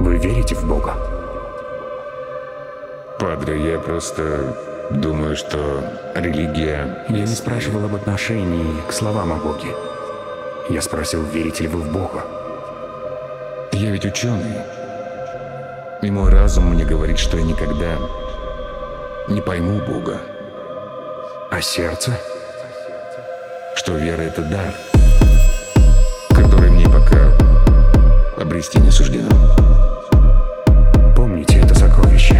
Вы верите в Бога? Падре, я просто думаю, что религия... Я не спрашивал об отношении к словам о Боге. Я спросил, верите ли вы в Бога? Я ведь ученый. И мой разум мне говорит, что я никогда не пойму Бога. А сердце? Что вера — это дар, который мне пока обрести не суждено. Помните это сокровище.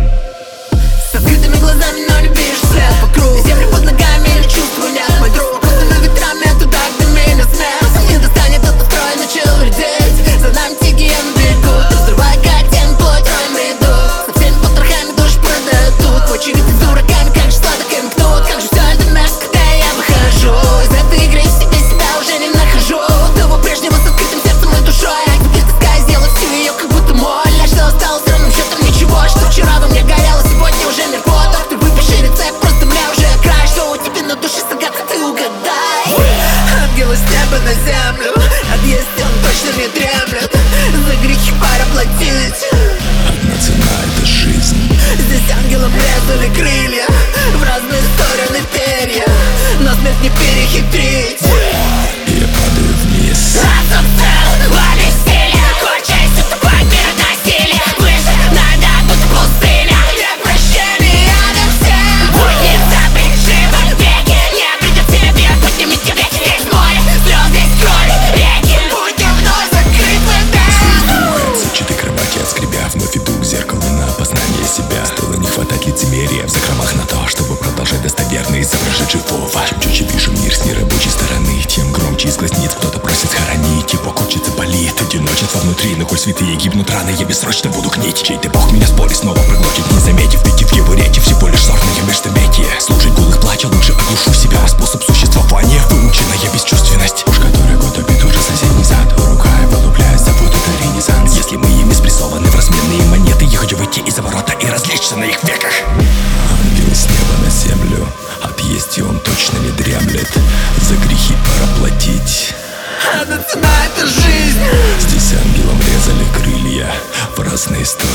С открытыми глазами, но не видишь след по кругу. Землю под ногами или чувствую нет, мой друг. Крутыми ветрами туда, где меня смерть не достанет, этот строй начал редеть. За нами тихие на берегу, взрывая как тень, плоть, роем ряду. Со всеми потрохами душ продают тут. В очередь с дураками, как же сладок им кнут. Как же все это мягко, когда я выхожу из этой игры, в себе себя уже не нахожу. Того прежнего с открытым сердцем и душой. Я теперь тоска сделаю всю ее, как будто моль. А что осталось ровным счетом ничего, что вчера во мне горело, сегодня уже мертво. Так ты выпиши рецепт, просто бля уже край. Что у тебя на душе загадка, ты угадай. Ангелы с неба на землю, отъесть он точно не дремлет. За грехи пора платить. Одна цена — это жизнь. Здесь ангелам резали крылья, в разные стороны перья, но смерть не перехитрить. И я падаю вниз. Разум цел, лови стиля, хочется тупой мир насилия. Выше надо, будто пустыня, нет прощения на всем. Будет забыть живо веки, не придет тебе, поднимите веки. Здесь море, слез, здесь кровь, реки. Будем вновь закрыты, да. Сучатый кровати отскребя, вновь иду к зеркалу на опознание себя. Стало не хватать лицемерия в закромах на то, чтобы продолжать достоверно изображать живого. Чем чуть вижу мир с нерабочей стороны, тем громче из глазниц кто-то просит схоронить. Его хочется болит, одиночество внутри, но коль святые гибнут раны, я бессрочно буду гнить. Чей-то бог меня с боли снова проглотит, не заметив, ведь в его речи всего лишь сорное междометие. Слушать гул их плача, лучше оглушу себя. Способ существования, выученная бесчувственность. Уж который год убит уже соседний сад, рука вылупляется, вот это ренессанс. Если мы ими спрессованы в разменные монеты, я хочу выйти из-за ворота и развлечься на их веках. Ангел с неба на землю, отъесть и он точно не дремлет. За грехи пора платить. Одна цена — это жизнь. Здесь ангелам резали крылья, в разные стороны